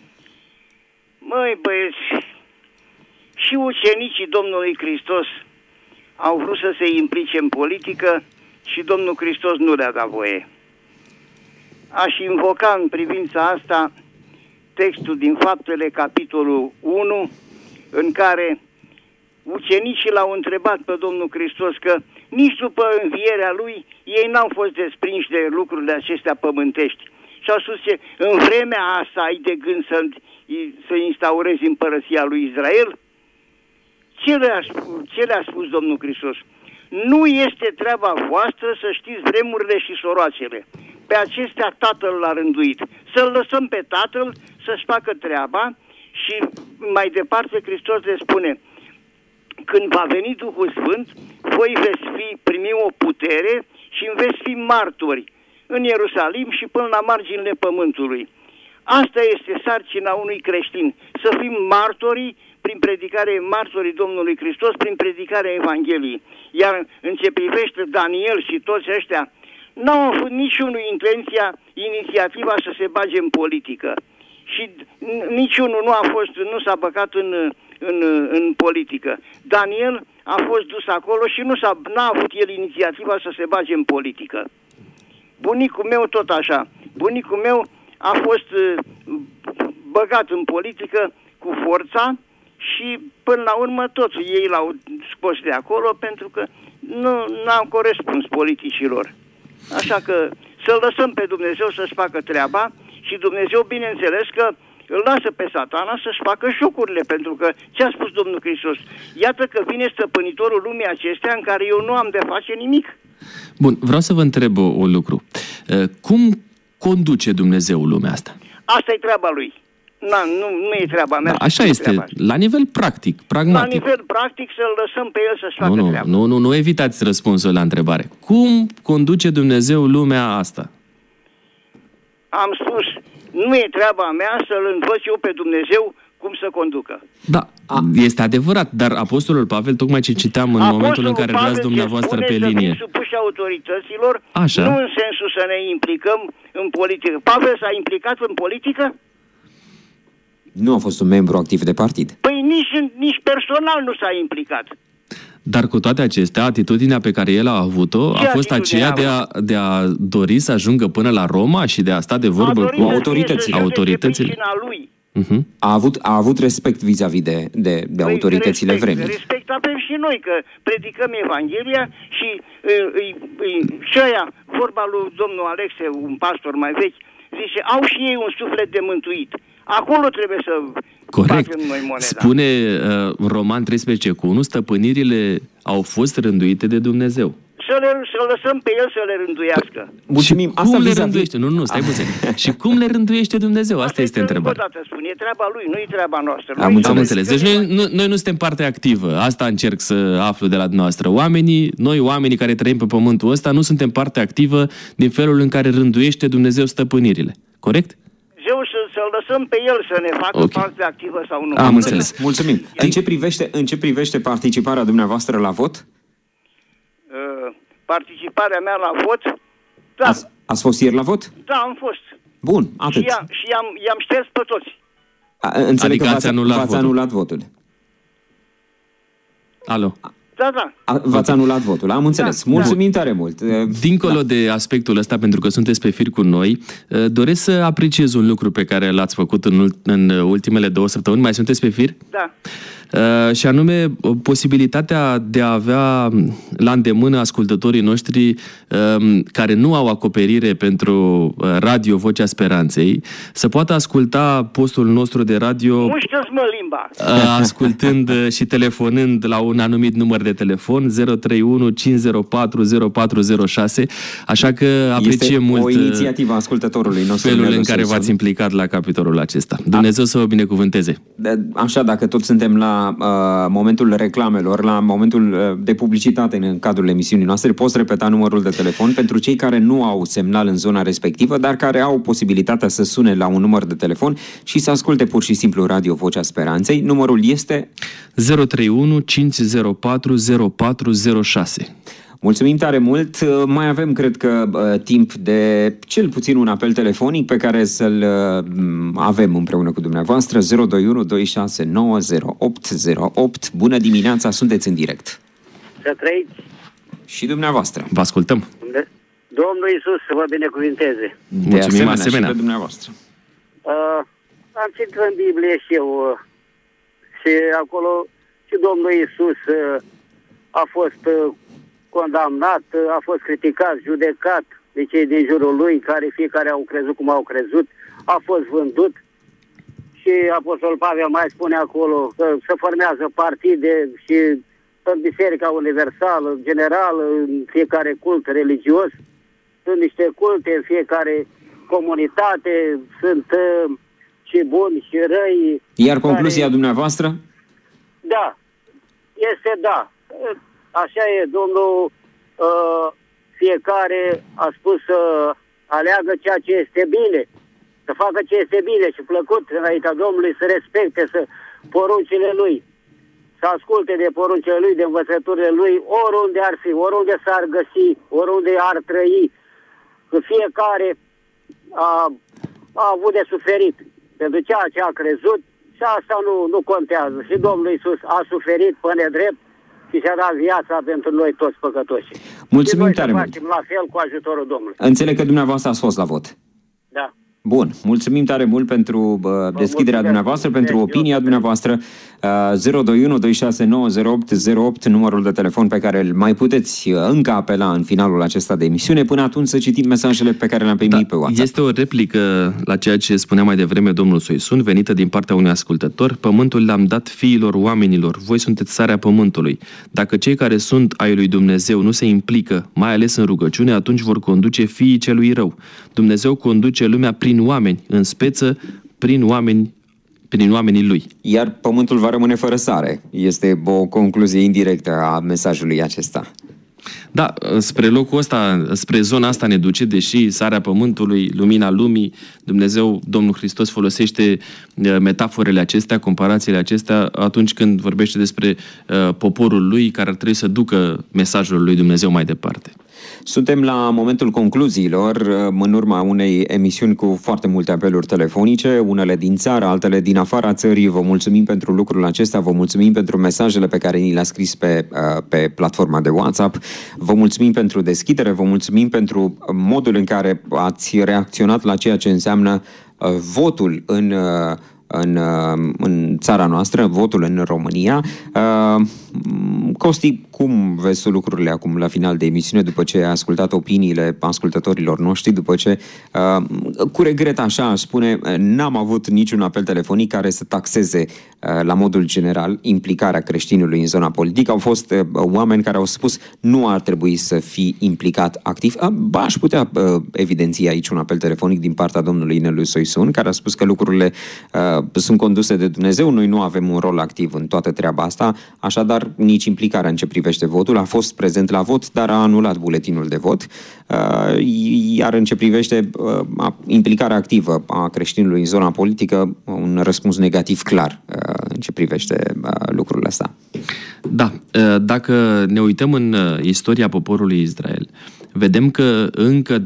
Măi, băieți, și ucenicii Domnului Hristos au vrut să se implice în politică și Domnul Hristos nu le-a dat voie. Aș invoca în privința asta textul din Faptele, capitolul 1, în care ucenicii l-au întrebat pe Domnul Hristos că nici după învierea Lui ei n-au fost desprinși de lucrurile acestea pământești. Și au spus: în vremea asta ai de gând să instaurezi împărăția lui Israel? ce le-a spus Domnul Hristos? Nu este treaba voastră să știți vremurile și soroacele. Pe acestea Tatăl l-a rânduit. Să-l lăsăm pe Tatăl să-și facă treaba și mai departe Hristos le spune: când va veni Duhul Sfânt, voi veți primi o putere și veți fi martori în Ierusalim și până la marginile pământului. Asta este sarcina unui creștin, să fim martorii martorii Domnului Hristos prin predicarea Evangheliei. Iar în ce privește Daniel și toți ăștia, n-au avut niciunul inițiativa să se bage în politică. Și niciunul nu s-a băgat în politică. Daniel a fost dus acolo și n-a avut el inițiativa să se bage în politică. Bunicul meu tot așa. Bunicul meu a fost băgat în politică cu forța și până la urmă toți ei l-au scos de acolo pentru că n-au corespuns politicilor. Așa că să-L lăsăm pe Dumnezeu să-și facă treaba și Dumnezeu, bineînțeles că îl lasă pe Satana să-și facă jocurile, pentru că ce a spus Domnul Hristos? Iată că vine stăpânitorul lumii acestea în care eu nu am de face nimic. Bun, vreau să vă întreb un lucru. Cum conduce Dumnezeu lumea asta? Asta e treaba lui. Nu e treaba mea. Da, așa este, la nivel practic, pragmatic. La nivel practic să-l lăsăm pe el să-și facă treaba. Nu evitați răspunsul la întrebare. Cum conduce Dumnezeu lumea asta? Am spus, nu e treaba mea să-l învăț eu pe Dumnezeu cum să conducă. Da, este adevărat, dar Apostolul Pavel, tocmai ce citeam în momentul în care erați dumneavoastră pe linie. Să fim supuși autorităților, așa. Nu în sensul să ne implicăm în politică. Pavel s-a implicat în politică? Nu a fost un membru activ de partid. Păi nici personal nu s-a implicat. Dar cu toate acestea, atitudinea pe care el a avut-o a fost aceea de a dori să ajungă până la Roma și de a sta de vorbă cu autoritățile. Lui. A avut respect vis-a-vis de autoritățile vremii. Respect avem și noi, că predicăm Evanghelia și aia, vorba lui domnul Alexe, un pastor mai vechi, zice, au și ei un suflet de mântuit. Acolo trebuie să facem noi moneda. Spune Roman 13:1, stăpânirile au fost rânduite de Dumnezeu. Să lăsăm pe el să le rânduiască. Mulțumim. Cum le rânduiește? Nu, stai puțin. Și cum le rânduiește Dumnezeu? Asta este întrebarea. Încă o dată spun, e treaba lui, nu e treaba noastră. Am înțeles. Deci noi nu suntem parte activă. Asta încerc să aflu de la dumneavoastră. Oamenii care trăim pe pământul ăsta, nu suntem parte activă din felul în care rânduiește Dumnezeu stăpânirile. Corect? Să-l lăsăm pe el să ne facă parte activă sau nu. Am înțeles. Mulțumim. În ce privește participarea dumneavoastră la vot? Participarea mea la vot? Da. Ați fost ieri la vot? Da, am fost. Bun, atât. Și i-am șters pe toți. Înțeleg că v-ați anulat votul. Alo. Da. V-ați anulat votul, am înțeles. Da. Mulțumim tare mult. Dincolo de aspectul ăsta, pentru că sunteți pe fir cu noi, doresc să apreciez un lucru pe care l-ați făcut în ultimele 2 săptămâni. Mai sunteți pe fir? Da. Și anume posibilitatea de a avea la îndemână ascultătorii noștri care nu au acoperire pentru radio Vocea Speranței să poată asculta postul nostru de radio mușcă-ți-mă limba. Ascultând și telefonând la un anumit număr de telefon 031 504 0406. Așa că apreciem mult o inițiativă a ascultătorului nostru felul în care v-ați implicat la capitolul acesta. Dumnezeu să vă binecuvânteze. Așa, dacă tot suntem la momentul reclamelor, la momentul de publicitate în cadrul emisiunii noastre, poți repeta numărul de telefon pentru cei care nu au semnal în zona respectivă, dar care au posibilitatea să sune la un număr de telefon și să asculte pur și simplu Radio Vocea Speranței. Numărul este 031 504 0406. Mulțumim tare mult. Mai avem, cred că, timp de cel puțin un apel telefonic pe care să-l avem împreună cu dumneavoastră. 021 2690808. Bună dimineața, sunteți în direct. Să trăiți. Și dumneavoastră. Vă ascultăm. Domnul Iisus să vă binecuvinteze. Mulțumim asemenea. Și pe dumneavoastră. Am citit în Biblie și eu și acolo și Domnul Iisus a fost condamnat, a fost criticat, judecat de cei din jurul lui, care fiecare au crezut cum au crezut, a fost vândut și Apostol Pavel mai spune acolo că se formează partide și în Biserica Universală, generală, în fiecare cult religios. Sunt niște culte în fiecare comunitate, sunt și buni și răi. Iar concluzia dumneavoastră? Da, este da. Așa e, domnul, fiecare a spus să aleagă ceea ce este bine, să facă ce este bine și plăcut înaintea Domnului, să respecte poruncile Lui, să asculte de poruncile Lui, de învățăturile Lui, oriunde ar fi, oriunde s-ar găsi, oriunde ar trăi. Că fiecare a avut de suferit pentru ceea ce a crezut și asta nu contează. Și Domnul Iisus a suferit pe nedrept și și-a dat viața pentru noi toți păcătoși. Mulțumim tare mult. Facem la fel cu ajutorul Domnului. Înțeleg că dumneavoastră ați fost la vot. Da. Bun, mulțumim tare mult pentru deschiderea dumneavoastră, pentru opinia dumneavoastră. 021 269 numărul de telefon pe care îl mai puteți încă apela în finalul acesta de emisiune. Până atunci să citim mesajele pe care le-am primit pe WhatsApp. Este o replică la ceea ce spunea mai devreme domnul Soisun, venită din partea unui ascultător. Pământul le-am dat fiilor oamenilor, voi sunteți sarea pământului. Dacă cei care sunt ai lui Dumnezeu nu se implică, mai ales în rugăciune, atunci vor conduce fiii celui rău. Dumnezeu conduce lumea prin oameni, în speță prin oamenii lui. Iar pământul va rămâne fără sare. Este o concluzie indirectă a mesajului acesta. Da, spre locul ăsta, spre zona asta ne duce, deși sarea pământului, lumina lumii, Dumnezeu, Domnul Hristos folosește metaforele acestea, comparațiile acestea, atunci când vorbește despre poporul lui, care ar trebui să ducă mesajul lui Dumnezeu mai departe. Suntem la momentul concluziilor, în urma unei emisiuni cu foarte multe apeluri telefonice, unele din țară, altele din afara țării. Vă mulțumim pentru lucrul acesta, vă mulțumim pentru mesajele pe care ni le-a scris pe platforma de WhatsApp, vă mulțumim pentru deschidere, vă mulțumim pentru modul în care ați reacționat la ceea ce înseamnă votul în țara noastră, votul în România. Costi, cum vezi tu lucrurile acum la final de emisiune, după ce ai ascultat opiniile ascultătorilor noștri, după ce, cu regret așa aș spune, n-am avut niciun apel telefonic care să taxeze la modul general implicarea creștinului în zona politică. Au fost oameni care au spus nu ar trebui să fii implicat activ. Ba, aș putea evidenția aici un apel telefonic din partea domnului Inelui Soisun, care a spus că lucrurile sunt conduse de Dumnezeu, noi nu avem un rol activ în toată treaba asta, așadar nici implicarea în ce privește votul. A fost prezent la vot, dar a anulat buletinul de vot, iar în ce privește implicarea activă a creștinului în zona politică, un răspuns negativ clar în ce privește lucrul ăsta. Da, dacă ne uităm în istoria poporului Israel, vedem că încă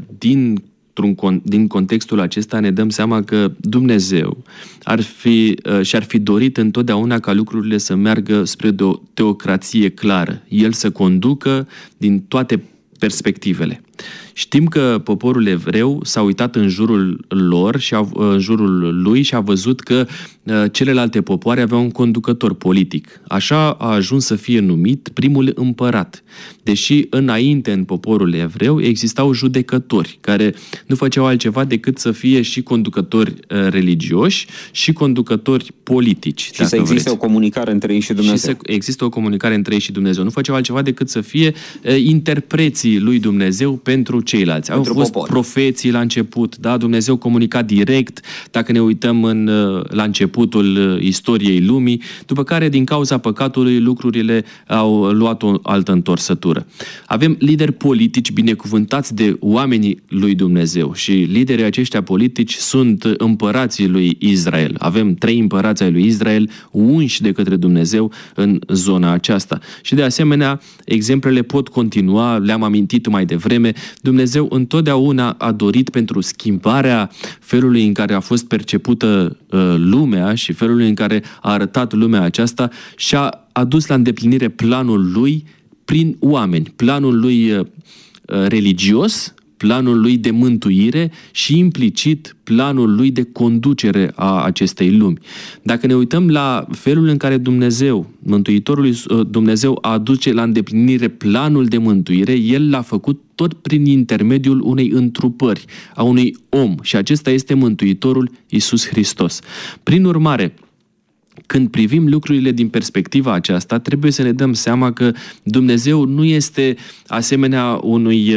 din contextul acesta ne dăm seama că Dumnezeu și-ar fi dorit întotdeauna ca lucrurile să meargă spre o teocrație clară. El să conducă din toate perspectivele. Știm că poporul evreu s-a uitat în jurul lor și în jurul lui și a văzut că celelalte popoare aveau un conducător politic. Așa a ajuns să fie numit primul împărat. Deși înainte în poporul evreu existau judecători care nu făceau altceva decât să fie și conducători religioși și conducători politici. Și să existe o comunicare între ei și Dumnezeu. Și să există o comunicare între ei și Dumnezeu. Nu făceau altceva decât să fie interpreții lui Dumnezeu pentru ceilalți. Au fost profeții la început, da? Dumnezeu comunica direct, dacă ne uităm la începutul istoriei lumii, după care, din cauza păcatului, lucrurile au luat o altă întorsătură. Avem lideri politici binecuvântați de oamenii lui Dumnezeu și liderii aceștia politici sunt împărații lui Israel. Avem 3 împărați ai lui Israel unși de către Dumnezeu în zona aceasta. Și de asemenea, exemplele pot continua, le-am amintit mai devreme. Dumnezeu întotdeauna a dorit pentru schimbarea felului în care a fost percepută lumea și felului în care a arătat lumea aceasta și a adus la îndeplinire planul lui prin oameni, planul lui religios planul lui de mântuire și implicit planul lui de conducere a acestei lumi. Dacă ne uităm la felul în care Mântuitorul Dumnezeu aduce la îndeplinire planul de mântuire, El l-a făcut tot prin intermediul unei întrupări, a unui om, și acesta este Mântuitorul Iisus Hristos. Prin urmare, când privim lucrurile din perspectiva aceasta, trebuie să ne dăm seama că Dumnezeu nu este asemenea unui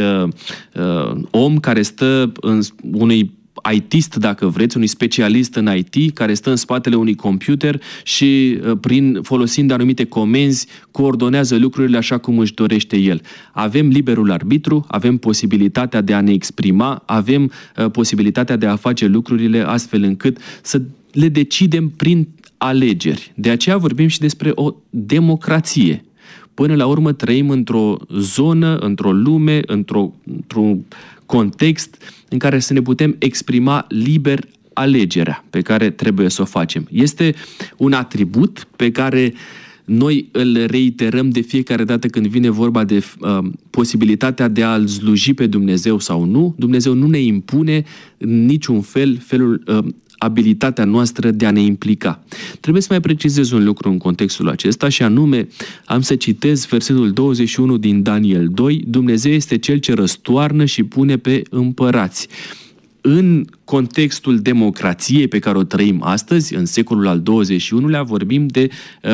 om care stă unui IT-ist, dacă vreți, unui specialist în IT, care stă în spatele unui computer și, folosind anumite comenzi, coordonează lucrurile așa cum își dorește el. Avem liberul arbitru, avem posibilitatea de a ne exprima, avem posibilitatea de a face lucrurile astfel încât să le decidem prin alegeri. De aceea vorbim și despre o democrație. Până la urmă trăim într-o zonă, într-o lume, într-un context în care să ne putem exprima liber alegerea pe care trebuie să o facem. Este un atribut pe care noi îl reiterăm de fiecare dată când vine vorba de posibilitatea de a-L sluji pe Dumnezeu sau nu. Dumnezeu nu ne impune în niciun fel abilitatea noastră de a ne implica. Trebuie să mai precizez un lucru în contextul acesta și anume, am să citez versetul 21 din Daniel 2, Dumnezeu este Cel ce răstoarnă și pune pe împărați. În contextul democrației pe care o trăim astăzi, în secolul al XXI-lea, vorbim de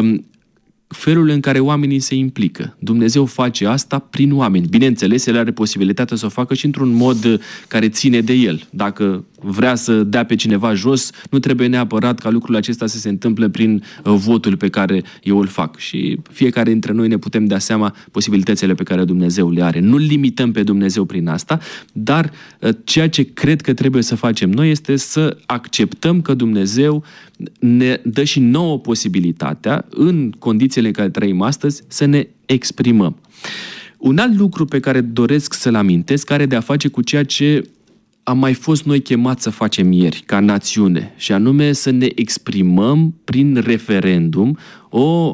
felul în care oamenii se implică. Dumnezeu face asta prin oameni. Bineînțeles, El are posibilitatea să o facă și într-un mod care ține de El. Dacă vrea să dea pe cineva jos, nu trebuie neapărat ca lucrul acesta să se întâmple prin votul pe care eu îl fac. Și fiecare dintre noi ne putem da seama posibilitățile pe care Dumnezeu le are. Nu limităm pe Dumnezeu prin asta, dar ceea ce cred că trebuie să facem noi este să acceptăm că Dumnezeu ne dă și nouă posibilitatea, în condițiile în care trăim astăzi, să ne exprimăm. Un alt lucru pe care doresc să-l amintesc are de a face cu ceea ce am mai fost noi chemați să facem ieri, ca națiune, și anume să ne exprimăm prin referendum o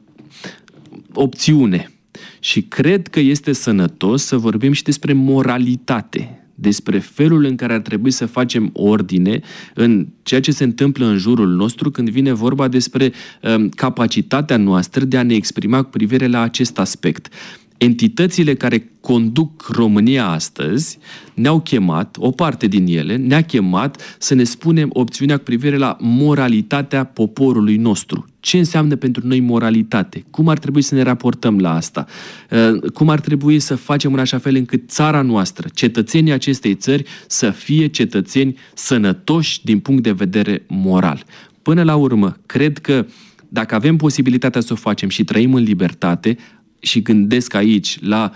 opțiune. Și cred că este sănătos să vorbim și despre moralitate, despre felul în care ar trebui să facem ordine în ceea ce se întâmplă în jurul nostru când vine vorba despre capacitatea noastră de a ne exprima cu privire la acest aspect. Entitățile care conduc România astăzi ne-au chemat, o parte din ele, ne-a chemat să ne spunem opțiunea cu privire la moralitatea poporului nostru. Ce înseamnă pentru noi moralitate? Cum ar trebui să ne raportăm la asta? Cum ar trebui să facem în așa fel încât țara noastră, cetățenii acestei țări, să fie cetățeni sănătoși din punct de vedere moral? Până la urmă, cred că dacă avem posibilitatea să o facem și trăim în libertate, și gândesc aici la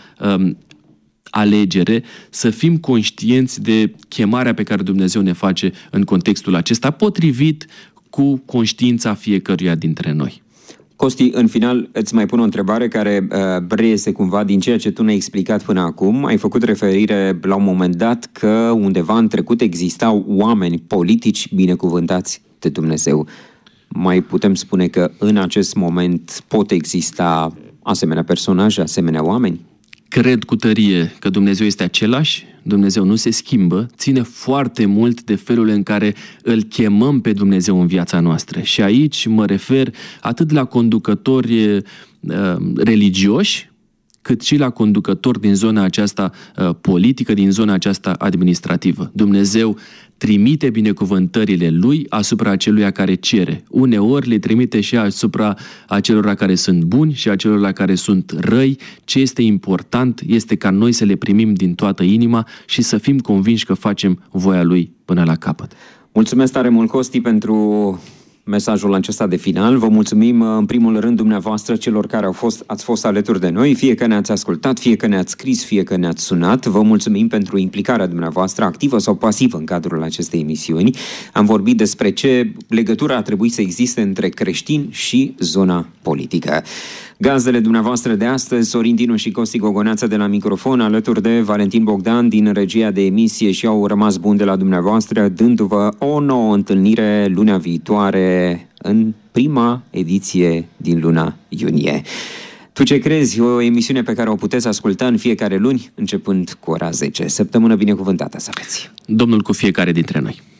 alegere, să fim conștienți de chemarea pe care Dumnezeu ne face în contextul acesta, potrivit cu conștiința fiecăruia dintre noi. Costi, în final îți mai pun o întrebare care reiese cumva din ceea ce tu ne-ai explicat până acum. Ai făcut referire la un moment dat că undeva în trecut existau oameni politici binecuvântați de Dumnezeu. Mai putem spune că în acest moment pot exista asemenea personaje, asemenea oameni? Cred cu tărie că Dumnezeu este același, Dumnezeu nu se schimbă, ține foarte mult de felul în care îl chemăm pe Dumnezeu în viața noastră. Și aici mă refer atât la conducători religioși, cât și la conducători din zona aceasta politică, din zona aceasta administrativă. Dumnezeu trimite binecuvântările Lui asupra aceluia care cere. Uneori le trimite și asupra acelora care sunt buni și acelora care sunt răi. Ce este important este ca noi să le primim din toată inima și să fim convinși că facem voia Lui până la capăt. Mulțumesc tare mult, Costi, pentru mesajul acesta de final. Vă mulțumim în primul rând dumneavoastră, celor care ați fost alături de noi, fie că ne-ați ascultat, fie că ne-ați scris, fie că ne-ați sunat. Vă mulțumim pentru implicarea dumneavoastră, activă sau pasivă, în cadrul acestei emisiuni. Am vorbit despre ce legătură ar trebui să existe între creștini și zona politică. Gazdele dumneavoastră de astăzi, Sorin Dinu și Costi Gogoneață de la microfon, alături de Valentin Bogdan din regia de emisie, și au rămas buni de la dumneavoastră, dându-vă o nouă întâlnire lunea viitoare în prima ediție din luna iunie. Tu ce crezi? O emisiune pe care o puteți asculta în fiecare luni, începând cu ora 10. Săptămână binecuvântată să aveți. Domnul cu fiecare dintre noi.